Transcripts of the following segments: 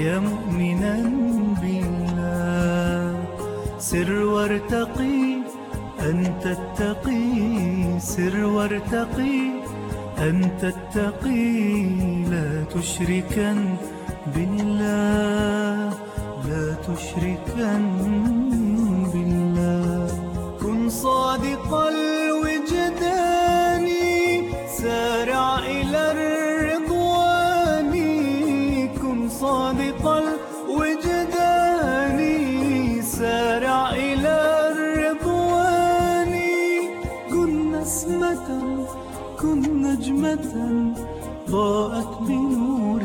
يا مؤمنا بالله، سر وارتقي أنت التقي، سر وارتقي أنت التقي، لا تشركن بالله، لا تشركن بالله. كن صادق الوجدان، سارع إلى الرضوان، كن صادق الوجدان، سارع إلى الرضوان. كن نسمة، كن نجمة ضاءت بنور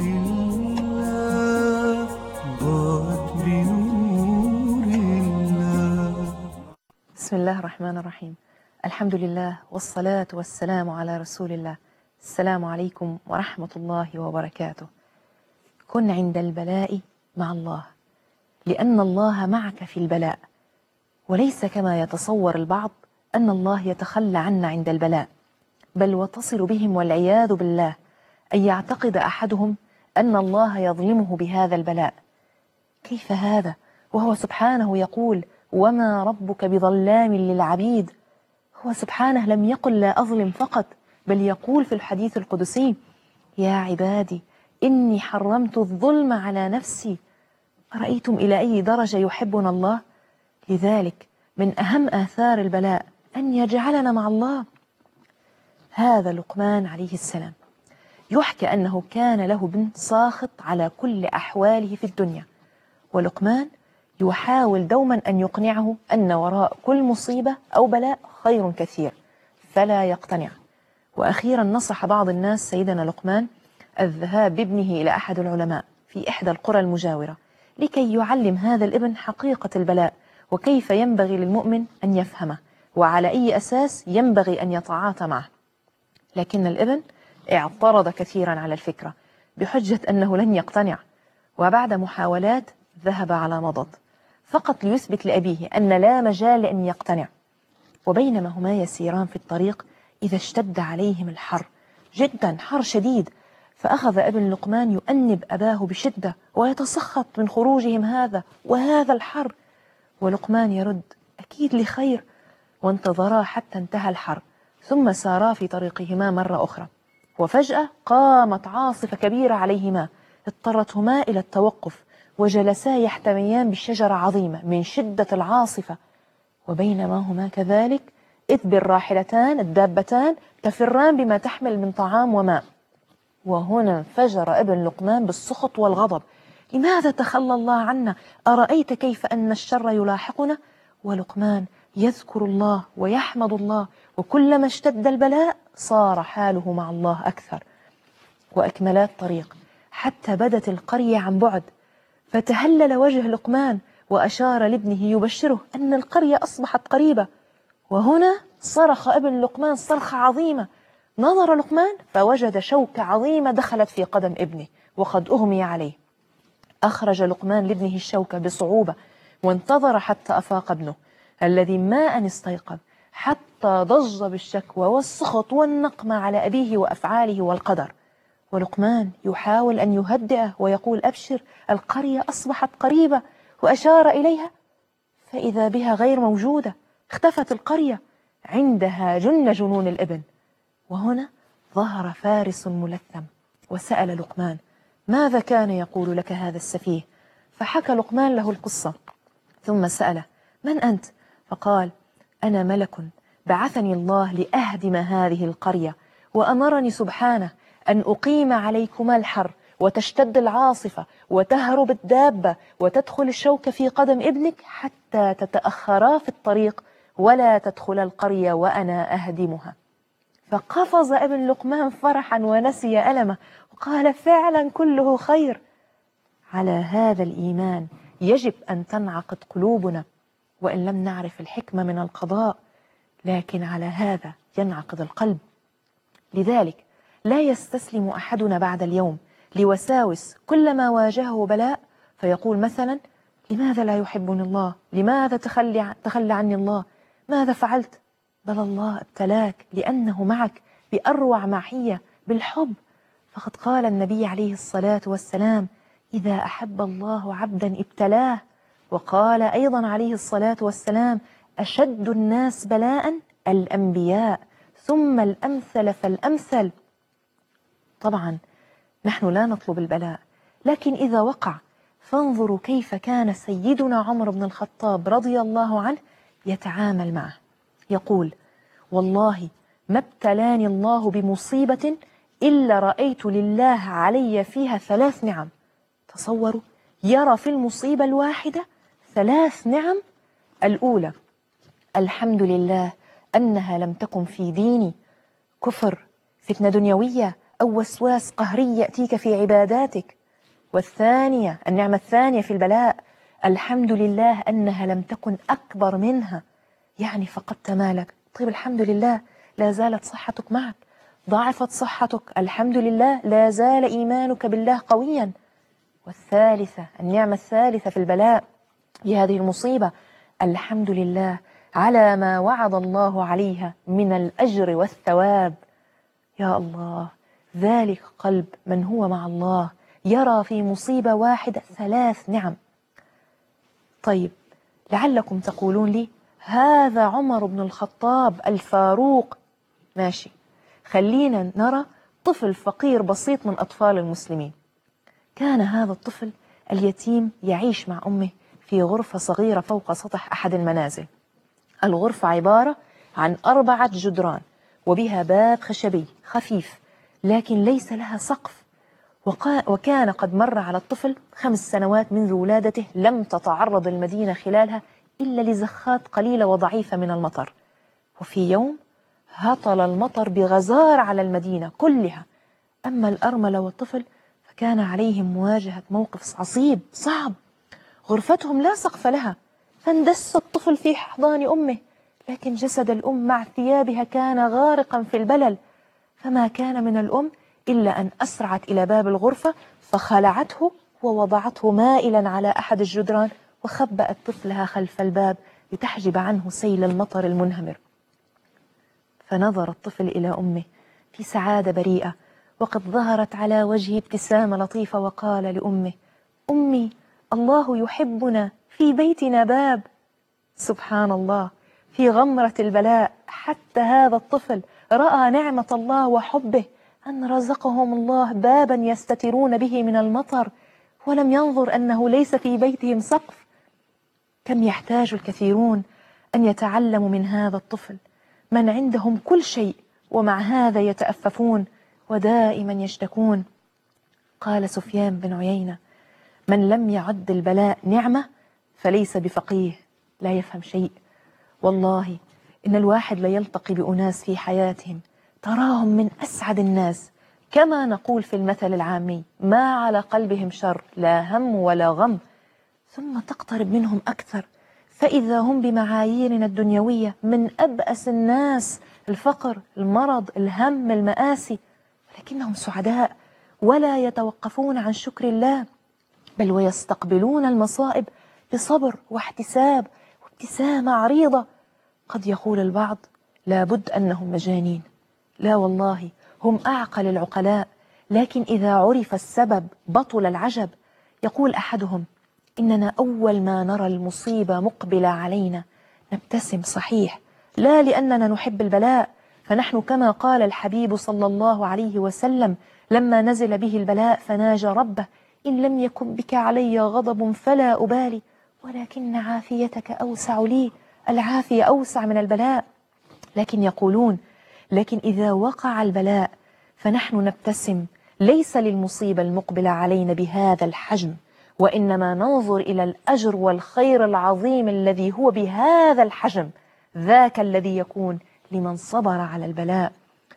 الله، ضاءت بنور الله. بسم الله الرحمن الرحيم. الحمد لله والصلاة والسلام على رسول الله. السلام عليكم ورحمة الله وبركاته. كن عند البلاء مع الله، لأن الله معك في البلاء، وليس كما يتصور البعض أن الله يتخلى عنا عند البلاء، بل وتصل بهم والعياذ بالله أن يعتقد أحدهم أن الله يظلمه بهذا البلاء. كيف هذا وهو سبحانه يقول وما ربك بظلام للعبيد؟ هو سبحانه لم يقل لا أظلم فقط، بل يقول في الحديث القدسي يا عبادي إني حرمت الظلم على نفسي. أرأيتم إلى أي درجة يحبنا الله؟ لذلك من أهم آثار البلاء أن يجعلنا مع الله. هذا لقمان عليه السلام يحكى أنه كان له ابن ساخط على كل أحواله في الدنيا، ولقمان يحاول دوما أن يقنعه أن وراء كل مصيبة أو بلاء خير كثير، فلا يقتنع. وأخيرا نصح بعض الناس سيدنا لقمان الذهاب بابنه إلى أحد العلماء في إحدى القرى المجاورة لكي يعلم هذا الابن حقيقة البلاء، وكيف ينبغي للمؤمن أن يفهمه، وعلى أي أساس ينبغي أن يتعاطى معه. لكن الابن اعترض كثيرا على الفكرة بحجة أنه لن يقتنع، وبعد محاولات ذهب على مضض فقط ليثبت لأبيه أن لا مجال أن يقتنع. وبينما هما يسيران في الطريق إذا اشتد عليهم الحر جدا، حر شديد، فأخذ ابن لقمان يؤنب أباه بشدة ويتسخط من خروجهم هذا وهذا الحر، ولقمان يرد أكيد لخير. وانتظرا حتى انتهى الحر، ثم سارا في طريقهما مرة أخرى، وفجأة قامت عاصفة كبيرة عليهما اضطرتهما إلى التوقف، وجلسا يحتميان بشجرة عظيمة من شدة العاصفة. وبينما هما كذلك إذ بالراحلتان الدابتان تفران بما تحمل من طعام وماء. وهنا انفجر ابن لقمان بالسخط والغضب، لماذا تخلى الله عنا؟ أرأيت كيف أن الشر يلاحقنا؟ ولقمان يذكر الله ويحمد الله، وكلما اشتد البلاء صار حاله مع الله أكثر. وأكملا الطريق حتى بدت القرية عن بعد، فتهلل وجه لقمان وأشار لابنه يبشره أن القرية أصبحت قريبة. وهنا صرخ ابن لقمان صرخة عظيمة، نظر لقمان فوجد شوكة عظيمة دخلت في قدم ابنه وقد أغمي عليه. أخرج لقمان لابنه الشوكة بصعوبة، وانتظر حتى أفاق ابنه الذي ما أن استيقظ، حتى ضج بالشكوى والسخط والنقمة على أبيه وأفعاله والقدر. ولقمان يحاول أن يهدئه ويقول أبشر القرية أصبحت قريبة، وأشار إليها فإذا بها غير موجودة، اختفت القرية. عندها جن جنون الابن. وهنا ظهر فارس ملثم وسأل لقمان ماذا كان يقول لك هذا السفيه؟ فحكى لقمان له القصة، ثم سأله من أنت؟ فقال أنا ملك بعثني الله لأهدم هذه القرية، وأمرني سبحانه أن أقيم عليكما الحر وتشتد العاصفة وتهرب الدابة وتدخل الشوكة في قدم ابنك حتى تتأخرا في الطريق ولا تدخل القرية وأنا أهدمها. فقفز ابن لقمان فرحا ونسي ألمه وقال فعلا كله خير. على هذا الإيمان يجب أن تنعقد قلوبنا، وإن لم نعرف الحكمة من القضاء، لكن على هذا ينعقد القلب. لذلك لا يستسلم أحدنا بعد اليوم لوساوس كلما واجهه بلاء فيقول مثلا لماذا لا يحبني الله؟ لماذا تخلى عني الله؟ ماذا فعلت؟ بل الله ابتلاك لأنه معك بأروع معية بالحب. فقد قال النبي عليه الصلاة والسلام إذا أحب الله عبدا ابتلاه. وقال أيضا عليه الصلاة والسلام: أشد الناس بلاء الأنبياء ثم الأمثل فالأمثل. طبعا نحن لا نطلب البلاء، لكن إذا وقع فانظروا كيف كان سيدنا عمر بن الخطاب رضي الله عنه يتعامل معه. يقول: والله ما ابتلاني الله بمصيبة إلا رأيت لله علي فيها 3 نعم. تصوروا، يرى في المصيبة الواحدة 3 نعم. الأولى: الحمد لله أنها لم تكن في ديني كفر، فتنة دنيوية أو وسواس قهري يأتيك في عباداتك. والثانية، النعمة الثانية في البلاء: الحمد لله أنها لم تكن أكبر منها، يعني فقدت مالك، طيب الحمد لله لا زالت صحتك معك. ضاعفت صحتك، الحمد لله لا زال إيمانك بالله قويا. والثالثة، النعمة الثالثة في البلاء بهذه المصيبة: الحمد لله على ما وعد الله عليها من الأجر والثواب. يا الله، ذلك قلب من هو مع الله يرى في مصيبة واحدة 3 نعم. طيب لعلكم تقولون لي: هذا عمر بن الخطاب الفاروق. ماشي، خلينا نرى طفل فقير بسيط من أطفال المسلمين. كان هذا الطفل اليتيم يعيش مع أمه في غرفة صغيرة فوق سطح أحد المنازل. الغرفة عبارة عن 4 جدران وبها باب خشبي خفيف، لكن ليس لها سقف. وكان قد مر على الطفل 5 سنوات منذ ولادته، لم تتعرض المدينة خلالها إلا لزخات قليلة وضعيفة من المطر. وفي يوم هطل المطر بغزارة على المدينة كلها. أما الأرملة والطفل فكان عليهم مواجهة موقف عصيب صعب. غرفتهم لا سقف لها، فاندس الطفل في حضان أمه، لكن جسد الأم مع ثيابها كان غارقا في البلل. فما كان من الأم إلا أن أسرعت إلى باب الغرفة فخلعته ووضعته مائلا على أحد الجدران، وخبأت طفلها خلف الباب لتحجب عنه سيل المطر المنهمر. فنظر الطفل إلى أمه في سعادة بريئة، وقد ظهرت على وجهه ابتسامة لطيفة، وقال لأمه: أمي، الله يحبنا، في بيتنا باب. سبحان الله، في غمرة البلاء حتى هذا الطفل رأى نعمة الله وحبه، أن رزقهم الله بابا يستترون به من المطر، ولم ينظر أنه ليس في بيتهم سقف. كم يحتاج الكثيرون أن يتعلموا من هذا الطفل، من عندهم كل شيء ومع هذا يتأففون ودائما يشتكون. قال سفيان بن عيينة: من لم يعد البلاء نعمة فليس بفقيه، لا يفهم شيء. والله إن الواحد ليلتقي بأناس في حياتهم تراهم من أسعد الناس، كما نقول في المثل العامي: ما على قلبهم شر، لا هم ولا غم. ثم تقترب منهم أكثر فإذا هم بمعاييرنا الدنيوية من أبأس الناس، الفقر، المرض، الهم، المآسي، ولكنهم سعداء ولا يتوقفون عن شكر الله، بل ويستقبلون المصائب بصبر واحتساب وابتسامة عريضة. قد يقول البعض: لابد أنهم مجانين. لا والله، هم أعقل العقلاء، لكن إذا عرف السبب بطل العجب. يقول أحدهم: إننا أول ما نرى المصيبة مقبلة علينا نبتسم، صحيح، لا لأننا نحب البلاء، فنحن كما قال الحبيب صلى الله عليه وسلم لما نزل به البلاء فناجى ربه: إن لم يكن بك علي غضب فلا أبالي، ولكن عافيتك أوسع لي. العافية أوسع من البلاء. لكن يقولون: لكن إذا وقع البلاء فنحن نبتسم، ليس للمصيبة المقبلة علينا بهذا الحجم، وإنما ننظر إلى الأجر والخير العظيم الذي هو بهذا الحجم، ذاك الذي يكون لمن صبر على البلاء.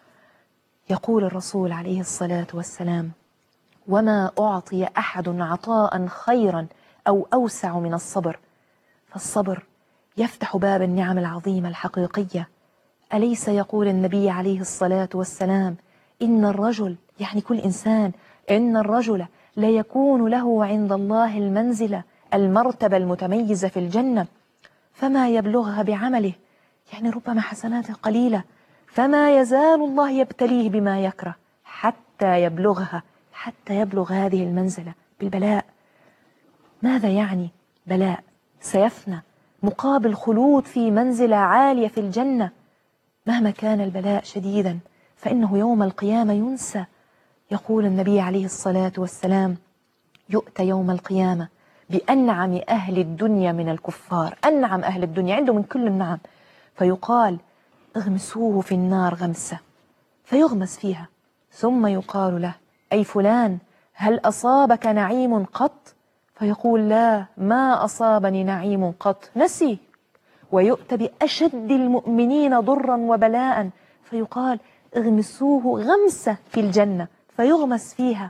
يقول الرسول عليه الصلاة والسلام: وما أعطي أحد عطاء خيرا أو أوسع من الصبر. فالصبر يفتح باب النعم العظيمة الحقيقية. أليس يقول النبي عليه الصلاة والسلام: إن الرجل، يعني كل إنسان، إن الرجل لا يكون له عند الله المنزلة، المرتبة المتميزة في الجنة، فما يبلغها بعمله، يعني ربما حسناته قليلة، فما يزال الله يبتليه بما يكره حتى يبلغها، حتى يبلغ هذه المنزلة بالبلاء. ماذا يعني بلاء سيفنى مقابل خلود في منزلة عالية في الجنة؟ مهما كان البلاء شديدا فإنه يوم القيامة ينسى. يقول النبي عليه الصلاة والسلام: يؤتى يوم القيامة بأنعم أهل الدنيا من الكفار، أنعم أهل الدنيا عنده من كل النعم، فيقال: اغمسوه في النار غمسة، فيغمس فيها، ثم يقال له: أي فلان هل أصابك نعيم قط؟ فيقول: لا، ما أصابني نعيم قط، نسي. ويؤتى بأشد المؤمنين ضرا وبلاء، فيقال: اغمسوه غمسة في الجنة، فيغمس فيها،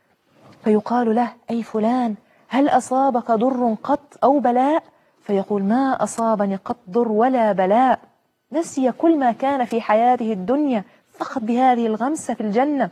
فيقال له: أي فلان هل أصابك ضر قط أو بلاء؟ فيقول: ما أصابني قط ضر ولا بلاء، نسي كل ما كان في حياته الدنيا فقط بهذه الغمسة في الجنة.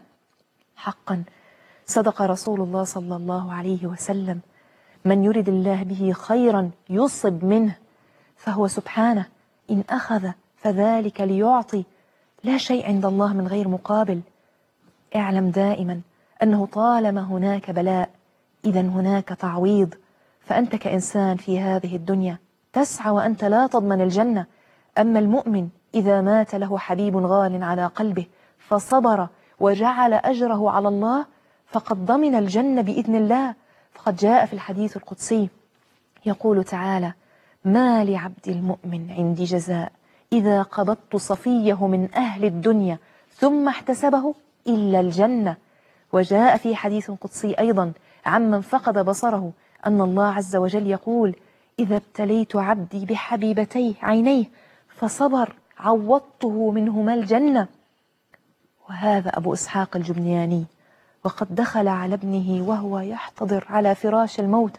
حقا صدق رسول الله صلى الله عليه وسلم: من يرد الله به خيرا يصب منه، فهو سبحانه إن أخذ فذلك ليعطي، لا شيء عند الله من غير مقابل. اعلم دائما أنه طالما هناك بلاء إذا هناك تعويض، فأنت كإنسان في هذه الدنيا تسعى وأنت لا تضمن الجنة. أما المؤمن إذا مات له حبيب غال على قلبه فصبر وجعل أجره على الله فقد ضمن الجنة بإذن الله. فقد جاء في الحديث القدسي يقول تعالى: ما لعبد المؤمن عندي جزاء إذا قبضت صفيه من أهل الدنيا ثم احتسبه إلا الجنة. وجاء في حديث قدسي أيضا عمن فقد بصره أن الله عز وجل يقول: إذا ابتليت عبدي بحبيبتي عينيه فصبر عوضته منهما الجنة. وهذا أبو إسحاق الجبنياني، وقد دخل على ابنه وهو يحتضر على فراش الموت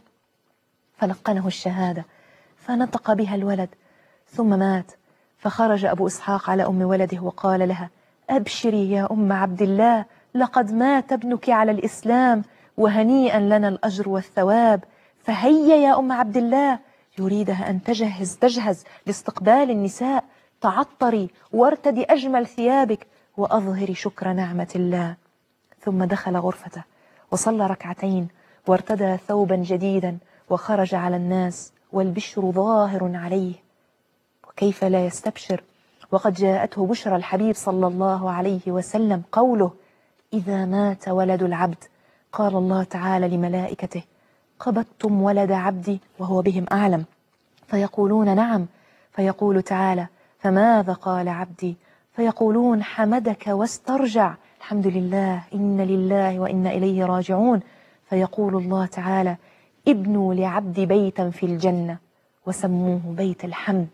فلقنه الشهادة فنطق بها الولد ثم مات. فخرج أبو إسحاق على أم ولده وقال لها: أبشري يا أم عبد الله، لقد مات ابنك على الإسلام وهنيئا لنا الأجر والثواب. فهيا يا أم عبد الله، يريدها أن تجهز لاستقبال النساء، تعطري وارتدي أجمل ثيابك وأظهري شكر نعمة الله. ثم دخل غرفته وصلى ركعتين وارتدى ثوبا جديدا وخرج على الناس والبشر ظاهر عليه. وكيف لا يستبشر وقد جاءته بشرى الحبيب صلى الله عليه وسلم قوله: إذا مات ولد العبد قال الله تعالى لملائكته: قبضتم ولد عبدي وهو بهم أعلم؟ فيقولون: نعم. فيقول تعالى: فماذا قال عبدي؟ فيقولون: حمدك واسترجع، الحمد لله، إن لله وإنا إليه راجعون. فيقول الله تعالى: ابنوا لعبدي بيتا في الجنة وسموه بيت الحمد.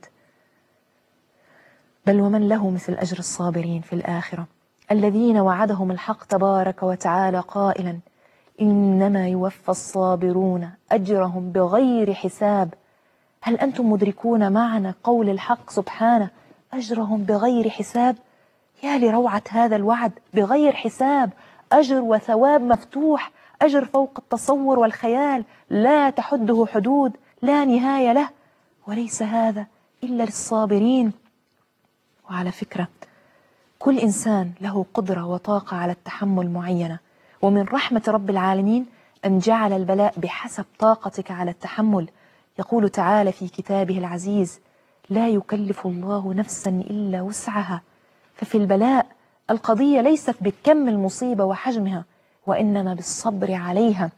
بل ومن له مثل أجر الصابرين في الآخرة الذين وعدهم الحق تبارك وتعالى قائلا: إنما يوفى الصابرون أجرهم بغير حساب. هل أنتم مدركون معنى قول الحق سبحانه: أجرهم بغير حساب؟ يا لروعة هذا الوعد، بغير حساب، أجر وثواب مفتوح، أجر فوق التصور والخيال، لا تحده حدود، لا نهاية له، وليس هذا إلا للصابرين. وعلى فكرة، كل إنسان له قدرة وطاقة على التحمل معينة، ومن رحمة رب العالمين أن جعل البلاء بحسب طاقتك على التحمل. يقول تعالى في كتابه العزيز: لا يكلف الله نفسا إلا وسعها. ففي البلاء القضية ليست بكم المصيبة وحجمها، وإنما بالصبر عليها.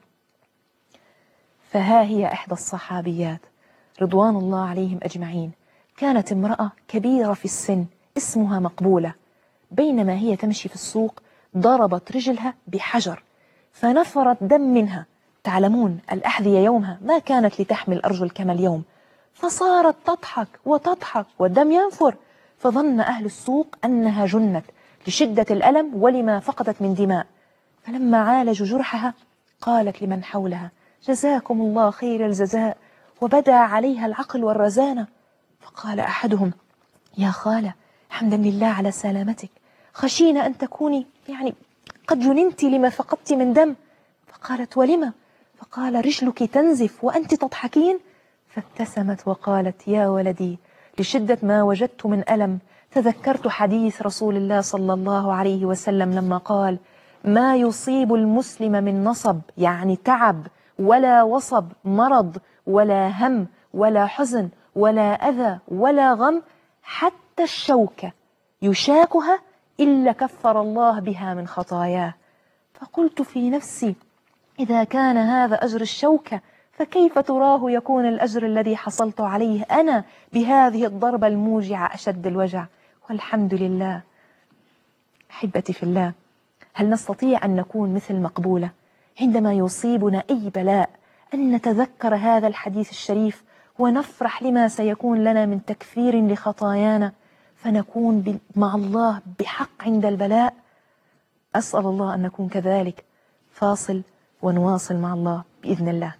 فها هي إحدى الصحابيات رضوان الله عليهم أجمعين، كانت امرأة كبيرة في السن اسمها مقبولة، بينما هي تمشي في السوق ضربت رجلها بحجر فنفرت دم منها. تعلمون الأحذية يومها ما كانت لتحمل أرجل كما اليوم، فصارت تضحك وتضحك والدم ينفر، فظن أهل السوق أنها جنت لشدة الألم ولما فقدت من دماء. فلما عالجوا جرحها قالت لمن حولها: جزاكم الله خير الجزاء، وبدا عليها العقل والرزانة. فقال أحدهم: يا خالة، حمدا لله على سلامتك، خشينا أن تكوني قد جننت لما فقدت من دم. فقالت: ولما؟ فقال: رجلك تنزف وأنت تضحكين. فابتسمت وقالت: يا ولدي، لشدة ما وجدت من ألم تذكرت حديث رسول الله صلى الله عليه وسلم لما قال: ما يصيب المسلم من نصب، يعني تعب ولا وصب مرض ولا هم ولا حزن ولا أذى ولا غم، حتى الشوكة يشاكها إلا كفر الله بها من خطاياه. فقلت في نفسي إذا كان هذا أجر الشوكة فكيف تراه يكون الأجر الذي حصلت عليه أنا بهذه الضربة الموجعة أشد الوجع؟ والحمد لله. أحبتي في الله، هل نستطيع أن نكون مثل مقبولة عندما يصيبنا أي بلاء أن نتذكر هذا الحديث الشريف ونفرح لما سيكون لنا من تكفير لخطايانا فنكون مع الله بحق عند البلاء؟ أسأل الله أن نكون كذلك. فاصل ونواصل مع الله بإذن الله.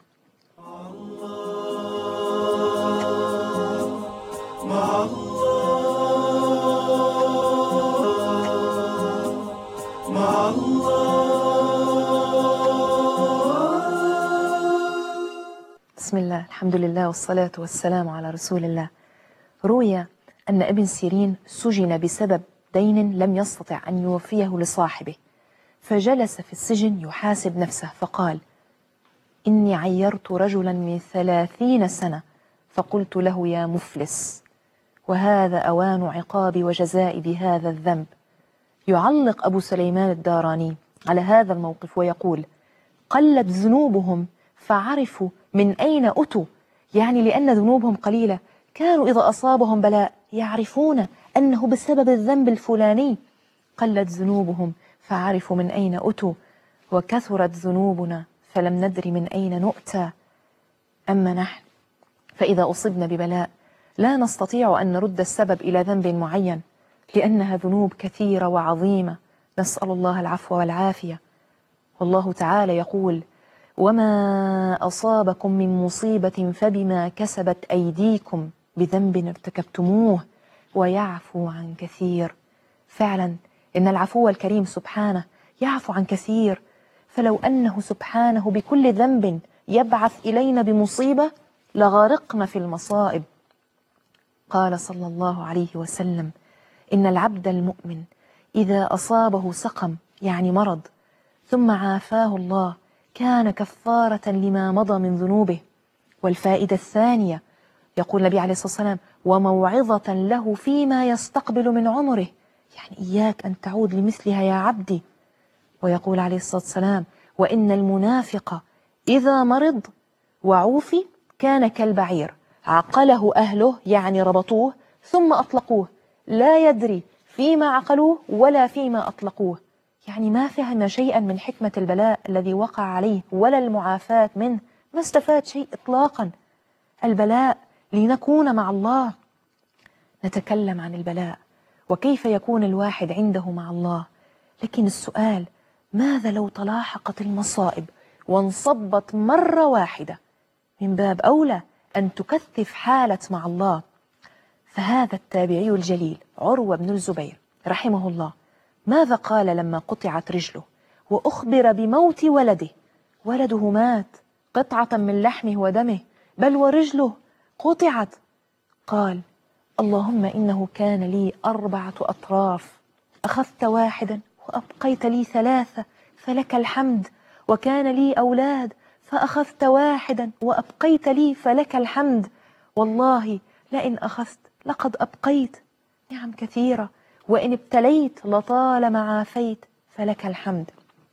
مع الله مع الله. بسم الله، الحمد لله والصلاة والسلام على رسول الله. روي أن ابن سيرين سجن بسبب دين لم يستطع أن يوفيه لصاحبه، فجلس في السجن يحاسب نفسه فقال: إني عيرت رجلا من 30 سنة فقلت له يا مفلس، وهذا أوان عقابي وجزائي بهذا الذنب. يعلق أبو سليمان الداراني على هذا الموقف ويقول: قلت ذنوبهم فعرفوا من أين أتوا، يعني لأن ذنوبهم قليلة كانوا إذا أصابهم بلاء يعرفون أنه بسبب الذنب الفلاني. قلت ذنوبهم فعرفوا من أين أتوا، وكثرت ذنوبنا فلم ندر من أين نؤتى. أما نحن فإذا أصبنا ببلاء لا نستطيع أن نرد السبب إلى ذنب معين لأنها ذنوب كثيرة وعظيمة، نسأل الله العفو والعافية. والله تعالى يقول: وما أصابكم من مصيبة فبما كسبت أيديكم بذنب ارتكبتموه ويعفو عن كثير. فعلا إن العفو الكريم سبحانه يعفو عن كثير، فلو أنه سبحانه بكل ذنب يبعث إلينا بمصيبة لغرقنا في المصائب. قال صلى الله عليه وسلم: إن العبد المؤمن إذا أصابه سقم يعني مرض ثم عافاه الله كان كفارة لما مضى من ذنوبه. والفائدة الثانية يقول النبي عليه الصلاة والسلام: وموعظة له فيما يستقبل من عمره، يعني إياك أن تعود لمثلها يا عبدي. ويقول عليه الصلاة والسلام: وإن المنافق إذا مرض وعوفي كان كالبعير عقله أهله، يعني ربطوه ثم أطلقوه، لا يدري فيما عقلوه ولا فيما أطلقوه، يعني ما فهم شيئا من حكمة البلاء الذي وقع عليه ولا المعافاة منه، ما استفاد شيء إطلاقا. البلاء لنكون مع الله. نتكلم عن البلاء وكيف يكون الواحد عنده مع الله، لكن السؤال: ماذا لو تلاحقت المصائب وانصبت مرة واحدة؟ من باب أولى أن تكثف حالة مع الله. فهذا التابعي الجليل عروة بن الزبير رحمه الله ماذا قال لما قطعت رجله وأخبر بموت ولده؟ ولده مات قطعة من لحمه ودمه، بل ورجله قطعت. قال: اللهم إنه كان لي 4 أطراف، أخذت واحدا وأبقيت لي 3 فلك الحمد، وكان لي أولاد فأخذت واحدا وأبقيت لي فلك الحمد، والله لئن أخذت لقد أبقيت، نعم كثيرة، وإن ابتليت لطالما عافيت فلك الحمد.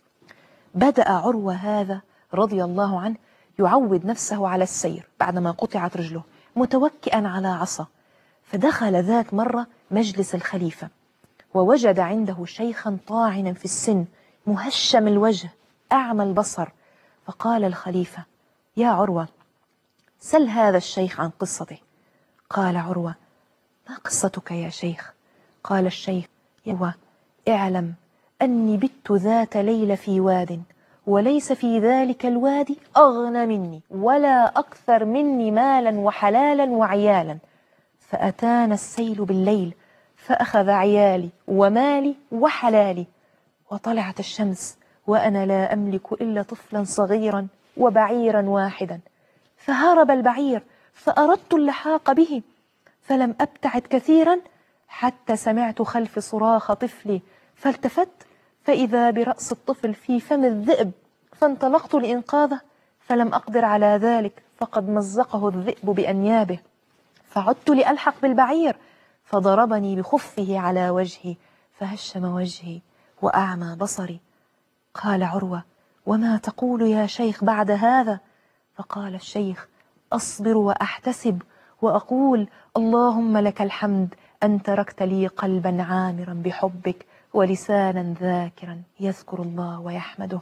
بدأ عروة هذا رضي الله عنه يعود نفسه على السير بعدما قطعت رجله متوكئا على عصا، فدخل ذات مرة مجلس الخليفة ووجد عنده شيخا طاعنا في السن مهشم الوجه أعمى البصر، فقال الخليفة: يا عروة سل هذا الشيخ عن قصته. قال عروة: ما قصتك يا شيخ؟ قال الشيخ: يا عروة اعلم أني بت ذات ليلة في واد، وليس في ذلك الوادي أغنى مني ولا أكثر مني مالا وحلالا وعيالا، فأتانا السيل بالليل فأخذ عيالي ومالي وحلالي، وطلعت الشمس وأنا لا أملك إلا طفلا صغيرا وبعيرا واحدا، فهرب البعير فأردت اللحاق به، فلم أبتعد كثيرا حتى سمعت خلف صراخ طفلي، فالتفت فإذا برأس الطفل في فم الذئب، فانطلقت لإنقاذه فلم أقدر على ذلك فقد مزقه الذئب بأنيابه، فعدت لألحق بالبعير فضربني بخفه على وجهي فهشم وجهي وأعمى بصري. قال عروة: وما تقول يا شيخ بعد هذا؟ فقال الشيخ: أصبر وأحتسب وأقول: اللهم لك الحمد أن تركت لي قلبا عامرا بحبك ولسانا ذاكرا يذكر الله ويحمده.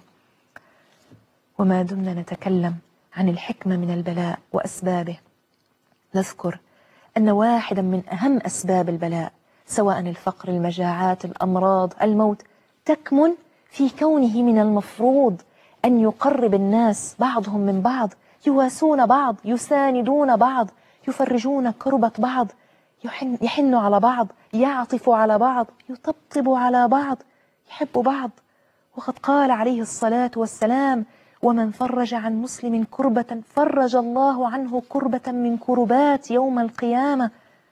وما دمنا نتكلم عن الحكمة من البلاء وأسبابه، نذكر أن واحدا من أهم أسباب البلاء، سواء الفقر، المجاعات، الأمراض، الموت، تكمن في كونه من المفروض أن يقرب الناس بعضهم من بعض، يواسون بعض، يساندون بعض، يفرجون كربة بعض، يحن على بعض، يعطف على بعض، يطبطب على بعض، يحب بعض. وقد قال عليه الصلاة والسلام: ومن فرج عن مسلم كربة فرج الله عنه كربة من كربات يوم القيامة.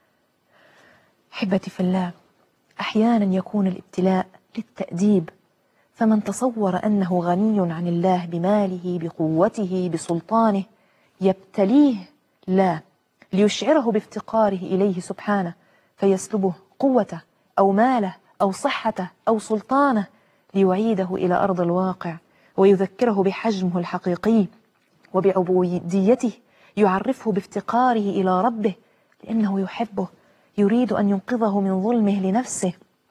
أحبتي في الله، أحيانا يكون الابتلاء للتأديب، فمن تصور أنه غني عن الله بماله، بقوته، بسلطانه، يبتليه لا ليشعره بافتقاره إليه سبحانه، فيسلبه قوته أو ماله أو صحته أو سلطانه، ليعيده إلى أرض الواقع ويذكره بحجمه الحقيقي وبعبوديته، يعرفه بافتقاره إلى ربه لأنه يحبه، يريد أن ينقذه من ظلمه لنفسه.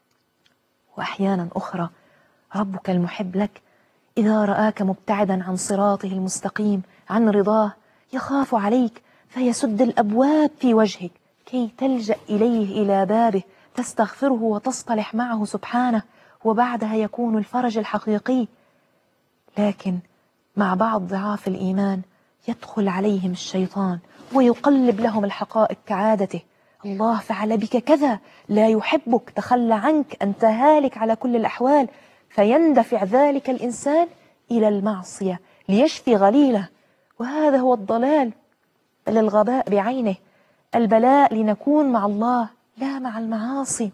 وأحيانا أخرى ربك المحب لك إذا رآك مبتعدا عن صراطه المستقيم، عن رضاه، يخاف عليك فيسد الأبواب في وجهك كي تلجأ إليه إلى بابه، تستغفره وتصطلح معه سبحانه، وبعدها يكون الفرج الحقيقي. لكن مع بعض ضعاف الإيمان يدخل عليهم الشيطان ويقلب لهم الحقائق كعادته: الله فعل بك كذا، لا يحبك، تخلى عنك، أنت هالك على كل الأحوال. فيندفع ذلك الإنسان إلى المعصية ليشفي غليله، وهذا هو الضلال، بل الغباء بعينه. البلاء لنكون مع الله لا مع المعاصي.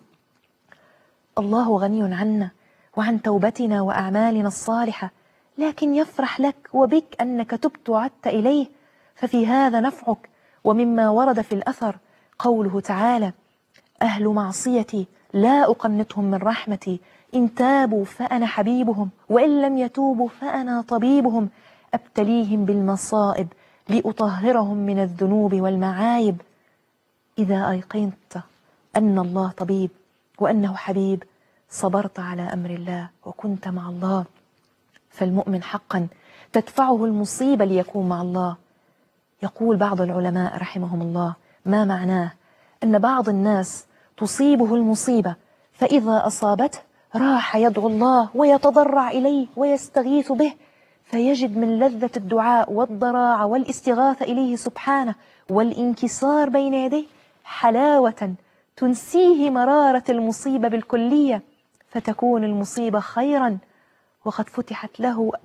الله غني عنا وعن توبتنا وأعمالنا الصالحة، لكن يفرح لك وبك أنك تبت وعدت إليه، ففي هذا نفعك. ومما ورد في الأثر قوله تعالى: أهل معصيتي لا أقنطهم من رحمتي، إن تابوا فأنا حبيبهم، وإن لم يتوبوا فأنا طبيبهم، أبتليهم بالمصائب لأطهرهم من الذنوب والمعايب. إذا أيقنت أن الله طبيب وأنه حبيب، صبرت على أمر الله وكنت مع الله. فالمؤمن حقا تدفعه المصيبة ليكون مع الله. يقول بعض العلماء رحمهم الله: ما معناه أن بعض الناس تصيبه المصيبة فإذا أصابته راح يدعو الله ويتضرع إليه ويستغيث به، فيجد من لذة الدعاء والضراعة والاستغاثة إليه سبحانه والانكسار بين يديه حلاوة تنسيه مرارة المصيبة بالكلية، فتكون المصيبة خيرا، وقد فتحت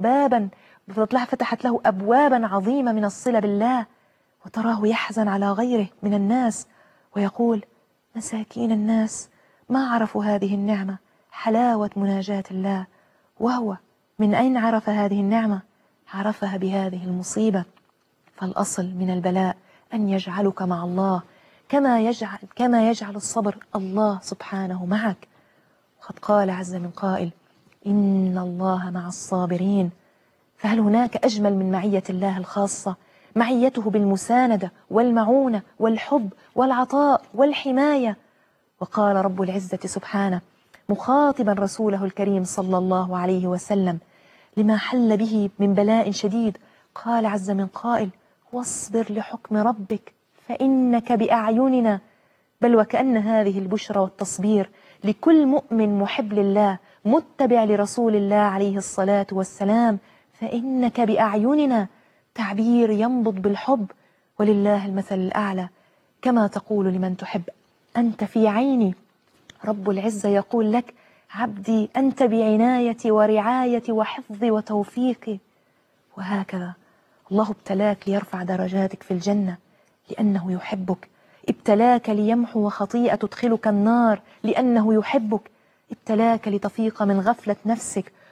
له أبوابا عظيمة من الصلة بالله. وتراه يحزن على غيره من الناس ويقول: مساكين الناس ما عرفوا هذه النعمة، حلاوة مناجاة الله. وهو من أين عرف هذه النعمة؟ عرفها بهذه المصيبة. فالأصل من البلاء أن يجعلك مع الله كما يجعل الصبر الله سبحانه معك. وقد قال عز من قائل: إن الله مع الصابرين. فهل هناك أجمل من معية الله الخاصة؟ معيته بالمساندة والمعونة والحب والعطاء والحماية. وقال رب العزة سبحانه مخاطبا رسوله الكريم صلى الله عليه وسلم لما حل به من بلاء شديد، قال عز من قائل: واصبر لحكم ربك فإنك بأعيننا. بل وكأن هذه البشرى والتصبير لكل مؤمن محب لله متبع لرسول الله عليه الصلاة والسلام، فإنك بأعيننا، تعبير ينبض بالحب. ولله المثل الأعلى، كما تقول لمن تحب: أنت في عيني. رب العزة يقول لك: عبدي أنت بعنايتي ورعايتي وحفظي وتوفيقي. وهكذا الله ابتلاك ليرفع درجاتك في الجنة لأنه يحبك، ابتلاك ليمحو خطيئة تدخلك النار لأنه يحبك، ابتلاك لتفيق من غفلة نفسك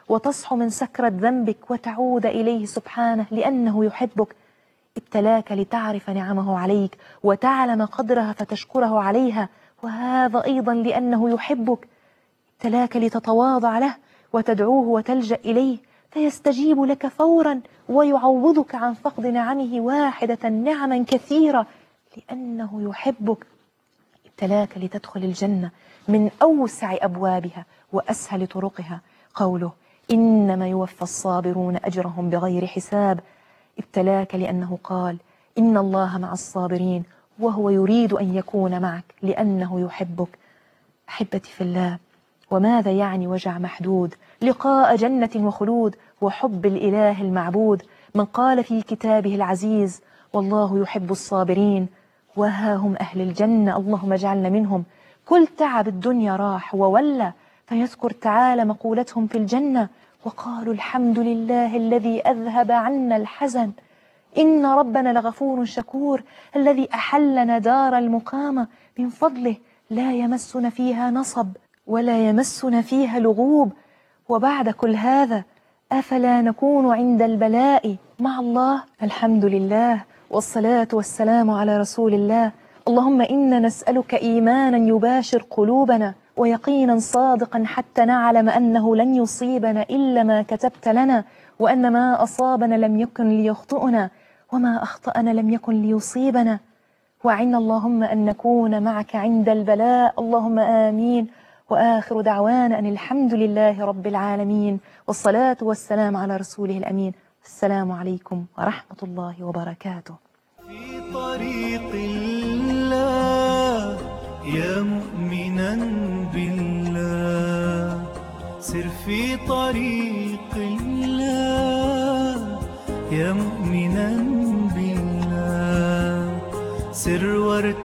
وتصحو من سكرة ذنبك وتعود إليه سبحانه لأنه يحبك. ابتلاك لتعرف نعمه عليك وتعلم قدرها فتشكره عليها، وهذا أيضا لأنه يحبك. ابتلاك لتتواضع له وتدعوه وتلجأ إليه فيستجيب لك فورا ويعوضك عن فقد نعمه واحدة نعما كثيرة لأنه يحبك. ابتلاك لتدخل الجنة من أوسع أبوابها وأسهل طرقها، قوله إنما يوفى الصابرون أجرهم بغير حساب. ابتلاك لأنه قال إن الله مع الصابرين، وهو يريد أن يكون معك لأنه يحبك. أحبتي في الله، وماذا يعني وجع محدود لقاء جنة وخلود وحب الإله المعبود؟ من قال في كتابه العزيز والله يحب الصابرين، وها هم أهل الجنة اللهم اجعلنا منهم. كل تعب الدنيا راح وولى، فيذكر تعالى مقولتهم في الجنة وقالوا الحمد لله الذي أذهب عنا الحزن إن ربنا لغفور شكور الذي أحلنا دار المقامة من فضله لا يمسنا فيها نصب ولا يمسنا فيها لغوب. وبعد كل هذا أفلا نكون عند البلاء مع الله؟ الحمد لله والصلاة والسلام على رسول الله. اللهم إنا نسألك إيمانا يباشر قلوبنا ويقينا صادقا حتى نعلم أنه لن يصيبنا إلا ما كتبت لنا، وأن ما أصابنا لم يكن ليخطئنا وما أخطأنا لم يكن ليصيبنا. وأعنا اللهم أن نكون معك عند البلاء، اللهم آمين. وآخر دعوانا أن الحمد لله رب العالمين، والصلاة والسلام على رسوله الأمين. السلام عليكم ورحمة الله وبركاته. في طريق الله يا مؤمنا بالله، سر في طريق الله يا مؤمنا بالله، سر وارتقي